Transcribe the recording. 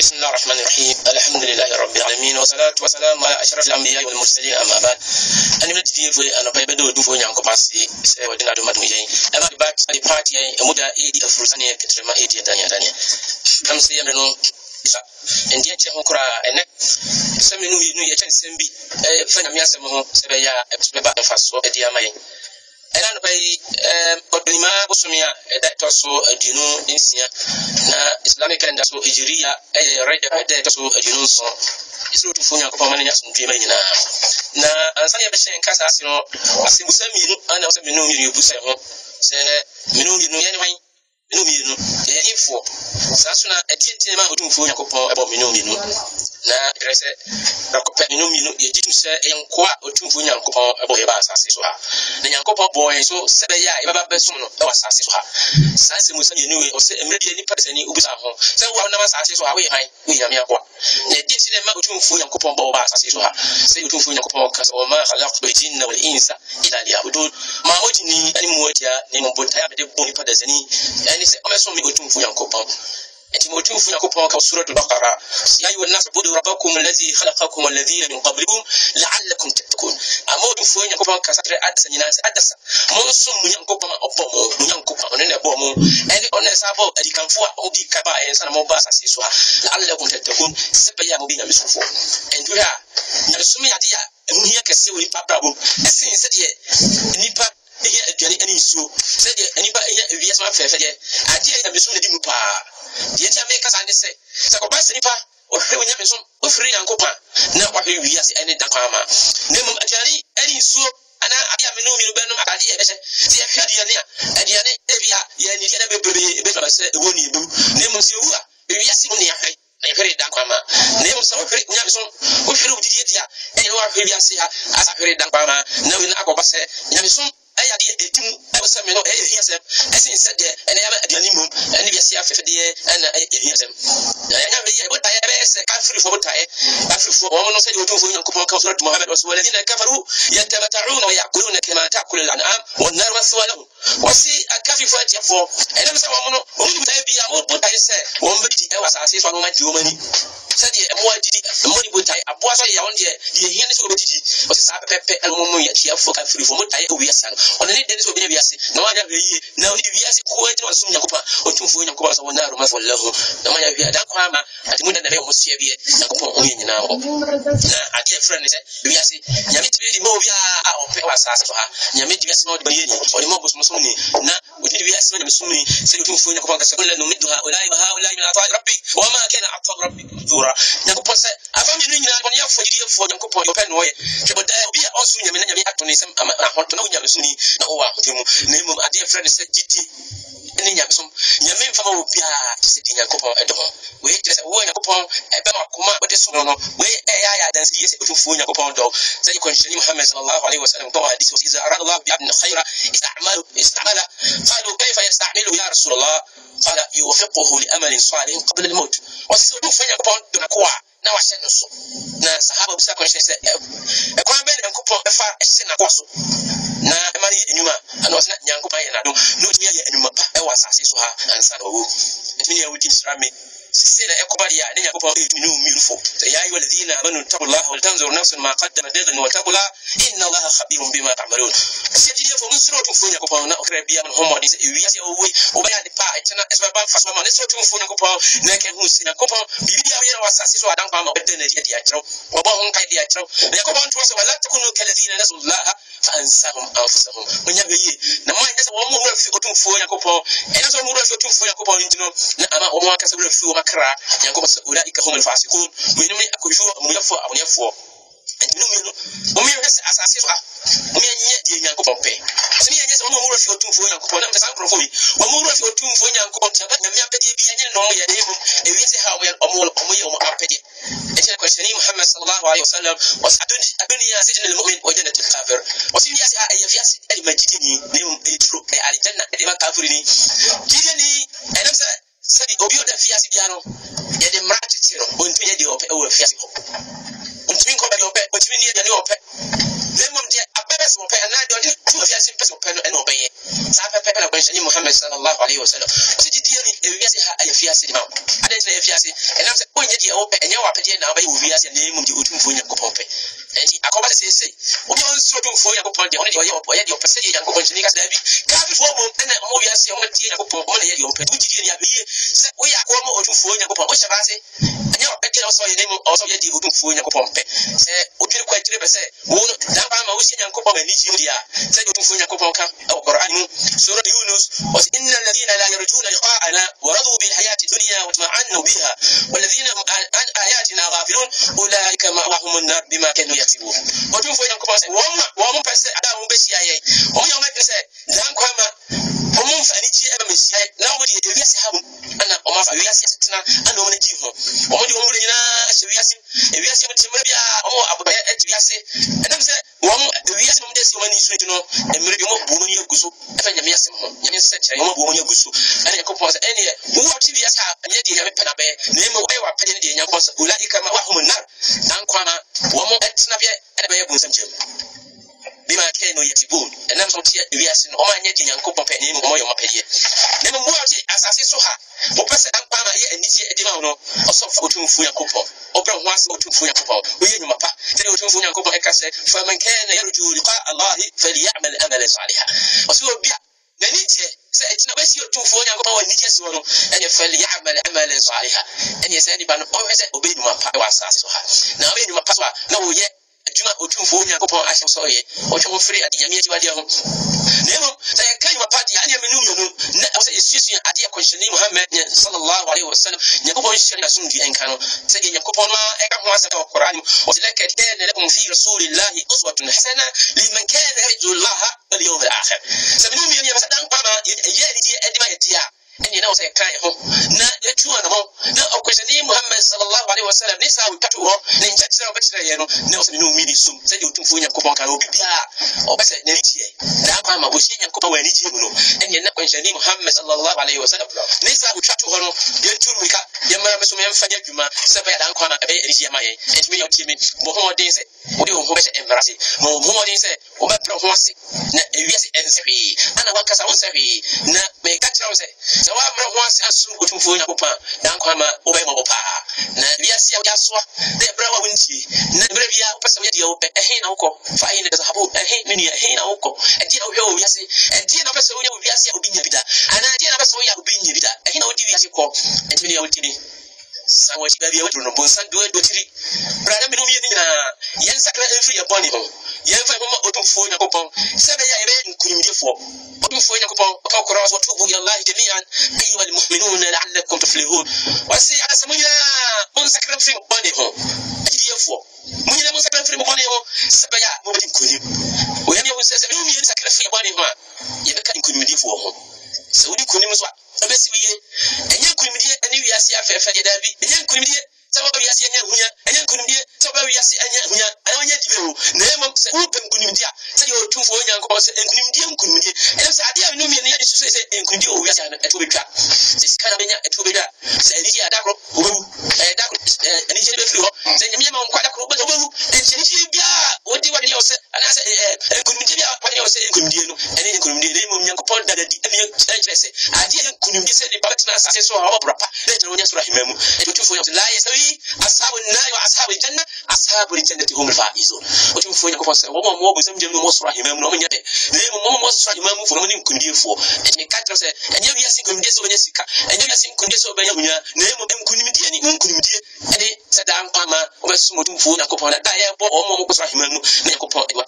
بسم الله الرحمن الرحيم الحمد لله رب العالمين والصلاة والسلام على أشرف الأنبياء والمرسلين أما بعد أنا من تدي في أنا بيبدو دو في يانكو باسي سودنا دو مدمجين أما بعد the party أمودا إيدي أفرسانية كترما إيدي دانيا كم سيامرنو ndi enche ho kura ene seminu yinu ye chen sembi fanya miasa mo sebeya ebeba faso edi amayen ena no bai odima bosumia da toso adinu insia na islamic calendar so hijriya rede da toso adinu so isro tu funya ko pamani nya sun dwima nyina na ansanya be shen kasa asino asibusa minu ana seminu minu busa ho se minu ye ni wan minu ye info sasuna etientene ma otumfo yakopon ebo minu na drese rakopɛ minu ye jitu se enko a otumfo yakopon ebo ye ba asase so ha na yakopon boy so sebe ya e baba besum no e wasase so ha sase musa minu we o se emedi ni pasani ubusa ho se wa na asase so ha we han we yame akwa na etientene ma otumfo yakopon bo ba asase so ha se otumfo yakopon ka so ma khalaqtu jinna wal insa ila liya'budun ma wajini ani muwatia ni mbota ya bede boni padazani yani se omeso mi otumfo yakopon اتموتون في يعقوب سورة البقرة يا أيها الناس اعبدوا ربكم الذي خلقكم والذين من قبلكم لعلكم تتقون أموتون في يعقوب كسر أدس ناس أدس منصوم من يعقوب ما أبوه من يعقوب أننا أبوه أن أن سافو أدي كان فوا أودي كبا إنسان مباس أسيسوا لعلكم تتقون سبيا مبينا مسفو أندوها نرسمي عديا مهيا كسيو يبابرابو أسين سديه نيبا iya aduane ani nsuo sɛ de anipa iya wiase ma fɛfɛ de ade ya beso na di mu pa de tia me kasa ne sɛ ko ba se nipa o hwe wonya beso o firi yankopa na wa hwe wiase ani da kwa ma ne mu aduane ani nsuo ana abia me no mi no bɛnom akade ya bɛhyɛ se ya hwe aduane ebia ya ni na bebrebe be ba sɛ ewo ni ebu ne mu se wu a wiase mu ne ya hwe na hwe da kwa ma ne mu sɛ o hwe nya beso o hwe wudi dia ɛni wa hwe wiase ya asa hwe da kwa ma na wi na akɔba sɛ nya beso aya de etim ewose me no ehiyasem esin se de ene ya aduani mum ene biase afefe de ene ehiyasem ya be ye botaye be se kafiri fo botaye kafiri fo wo no se de otumfo yankopon ka surat muhammad walladina kafaru yatamata'una wa yaquluna kama ta'kulu al-an'am wan nar maswalahu wasi akafi fo atiafo ene se wo no o mu taye bia wo botaye se wo mbeti e wasase so no ma di o mani se de mo adidi mo di botaye aboa so ya won de hiya ne so obetidi o se sa pepe eno mo ya tiafo kafiri fo botaye o wiasa ona ne deni so bi biase na wanya hwe na oni biase ko enti waso nyakopa otumfo nyakopa so wona roma wallahu na manya hwe ada kwa ma ati mu da na be mo sia bie nyakopa o nyina ho na ade friend ne se biase nyame tibi di mo bia a ope wasase so ha nyame biase no de ba yeni oni mo boso so ni na odi biase na meso ni se otumfo nyakopa ka se ko la no midha ulai wa haulai min ata rabbi wa ma kana ata rabbi jura nyakopa se afami no nyina ko ne afo gidi afo nyakopa yo pe no ye ke boda obi a onso nyame na nyame atone sem ama hoto na nyame so ni na o wa hotimu na imum ade friend se giti ni nyamsom nyame mfama wo bia se di yakopon edom we je wo yakopon ebe makoma wo de so no we ya dan se yese otufu yakopon do se ko nshani muhammad sallallahu alaihi wasallam to hadith iza arada allah bi abn khayra istamala qalu kayfa yastamilu ya rasul allah qala yuwaffiquhu li amalin salih qabla al maut wasu otufu yakopon do na kwa na wa shen so na sahaba bisa ko nshani se e kwa ben yakopon e fa ese na kwa so na emani enyuma ana wasna nyankopon ye na do no tiya ye enyuma e wasase so ha ansa na owo etini ya wudi srame sina ekobali ya ne yakopon etinu mirufo ya ayu alladhina amanu taqullaha wal tanzur nafsun ma qaddamat lighadin wa taqula inna allaha khabirun bima ta'malun sejidi fo musro to fo yakopon na okrabia man homo dise wiase owo obaya de pa etena esba faso ma ne so to fo yakopon na ke hu sina yakopon bibia ye wasase so adan kwa ma bedde na di akiro obo hon kai di akiro yakopon to so wala takunu kalladhina nasullaha fa ansahum anfusahum munya beye na mo nyesa wo mo fi otumfo yakopon ena so mo fi otumfo yakopon ntino na ama wo mo akasa wo fi wo makra yakopon sa ulaika humul fasiqun wenumi akoju mo yafo enumino mo mi yesa asase so mo nye die yakopon pe so mi nyesa wo mo fi otumfo yakopon na mtasa nkrofo mi wo mo fi otumfo yakopon ta na mi apede bi anya no mo ya dem e wiese ha wo ye o mo apede ejena ko shani muhammad sallallahu alaihi wasallam wasadun adunya sijin almu'min wa jannatul kafir wasin yasi ha ay fiasi ay majidini ne etro ay aljanna de ma kafirini jidini enamsa sabi obio da fiasi biano ya de mrati tiro ontu ye de ope o fiasi ko ontu ko ba ope ontu ni ye de ope lemom de abebes ope na de odi tu fiasi pese ope no eno beye sa pepe na ko shani muhammad sallallahu alaihi wasallam sijidi ni e wiasi ha ay fiasi di ma ade se fiasi enamsa nye die wo pe enye wa pe die na ba wi ase na emu die otumfo Nyankopɔn pe enti akoba se obi on so otumfo Nyankopɔn de one de oye de opese ye Nyankopɔn chini ka dabi ka fo mo na mo wi ase o tie Nyankopɔn o na ye de o pe du die ni abiye se wo ya ko mo otumfo Nyankopɔn o shaba se enye wa pe die o so ye nemu o so ye de otumfo Nyankopɔn pe se odwiri kwa tire be se wo no da ba ma wo si Nyankopɔn ma ni ji mu dia se otumfo Nyankopɔn ka o Qur'an mu surah Yunus wa inna alladhina la yarjuna liqa'ana wa radu bil hayati dunya wa tama'annu biha والذين هم عن آياتنا غافلون أولئك مأواهم النار بما كانوا يكسبون وتم فوين كم بس وهم بس أداهم بسياي هم يوم بس لهم كم هم فنيتي أبى مسياي لا ودي يبيس هم أنا وما فبيس ستنا أنا من جيهم هم دي هم لينا يبيس يوم تمر بيا هم أبو بيا يبيس أنا بس هم يبيس هم ده سوى نيسون تنو أمر بيوم بومني يغسو أفن يبيس هم يبيس يوم بومني يغسو أنا يكون بس أنا هو أبتي بيس يدي يوم بنابه نيم wa pade de Nyankopɔn sa ulaika ma wahum nar dan kwana wo mo etna bia ede be yebun samchem bima kenu yatibun enam so tie wiase no o ma nya de Nyankopɔn pa ne mo yo mapade ne mo ati asase so ha mo pese dan kwana ye anitie edi ma no osofo otumfu Nyankopɔn obra ho ase otumfu Nyankopɔn wo ye nyuma pa te otumfu Nyankopɔn e ka se fa man kana yarju liqa Allah falyamal amalan salihan oso bia nanitie se etina basi otumfu Nyankopɔn wa nitie se wono ene falyamal amalan salihan ene se ni ba no o hese obeduma pa wa asase so ha na obeduma pa so na wo ye adwuma otumfu Nyankopɔn ahye so ye o hwe ho firi ade nyame ati wade ho nemo se kan wa pa de ane menu yonu na o se yesu ade akonhyeni Muhammad sallallahu alaihi wasallam Nyankopɔn hyɛ na sumdi enka no se de Nyankopɔn ma e ka ho asaka Qur'an o se laka kana lakum fi rasulillahi uswatun hasana liman kana yarju Allah wal yawm al akhir se menu mi ne masadan pa ma ye ni die edima ye dia eni na o se kan ho na yetu ana mo na akonhyeni Muhammad sallallahu alaihi wasallam ni sa wutatu ho na nkyakira obetire ye no na o se menu mi ni sum se de otumfu Nyankopɔn kan obi bia o be se na ni tie da pa ma bo shi Nyankopɔn wa ni ji mu no eni na akonhyeni Muhammad sallallahu alaihi wasallam ni sa wutatu ho no ye turu ka ye mara me so me mfa adwuma se be dan kwana be eri ma ye enti me yo tie me bo ho den se o de ho be se embarase mo ho den se o be pro ho ase na ewiase ensewi ana wakasa won sewi na me ka kira se se wa mra ho ase asu otumfu Nyankopɔn dan kwana o be mo pa na wiase ya soa na bra wa wunti na bra bia o pese ye de o be ehe na wokɔ fa ehe na zahabu ehe mini ehe na wokɔ enti na wo hwe o wiase enti na pese wo nya wiase obi nya bida ana enti na pese wo ya obi nya bida ehe na wo di wiase kɔ enti me ya wotini sawo ti bia wo no bonsan do tiri bra na me no mi ni na yen sakra enfi ye bɔne ho yen fa mo otumfu Nyankopɔn sebe ya ebe nkunimdefo otumfu Nyankopɔn ka kora so tubu ila Allah jami'an ayyuhal mu'minuna la'allakum tuflihun wasi ala samuya on sakra fi bɔne ho adiyefo munyina mo sakra fi bɔne ho sebe ya mo bi nkunim o ya mi wo sese mi mi sakra fi bɔne ho ye be ka nkunimdefo ho se wodi kunim so abesi wiye enye nkunimdie ani wiase afefe de dabi enye nkunimdie se wo wiase anya hunya enye nkunimdie se wo wiase anya hunya anya dibewo na emo se wo pem nkunimdie a se ye otumfo Nyankopɔn se nkunimdie ene se ade a no mi ne ye susu se nkunimdie o wiase ana eto betwa se sika na benya eto betwa se ani ya dakro obu dakro ani je be firi ho se nyame ma nkwa dakro obu enche bia odi wade yo se ana se nkunimdie bia wade yo se nkunimdie no ene nkunimdie ne mo Nyankopɔn dadadi ene kyerɛ se ade ye nkunimdie se ne babatena asase so a obrapa ne tena wonya sura himemu otumfo Nyankopɔn la yasawi ashabun nar wa ashabul janna ashabul jannati humul faizun otumfo Nyankopɔn se wo mo bo samjem no mo sura himemu no nyade ne mo sura himemu fo no ni nkunimdiefo ene ka kyerɛ se enye wiase nkunimdie se wonya sika enye wiase nkunimdie se obenya hunya ne mo nkunimdie ni nkunimdie ene se dan ama obesu otumfo Nyankopɔn da ye bo mo sura himemu ne Nyankopɔn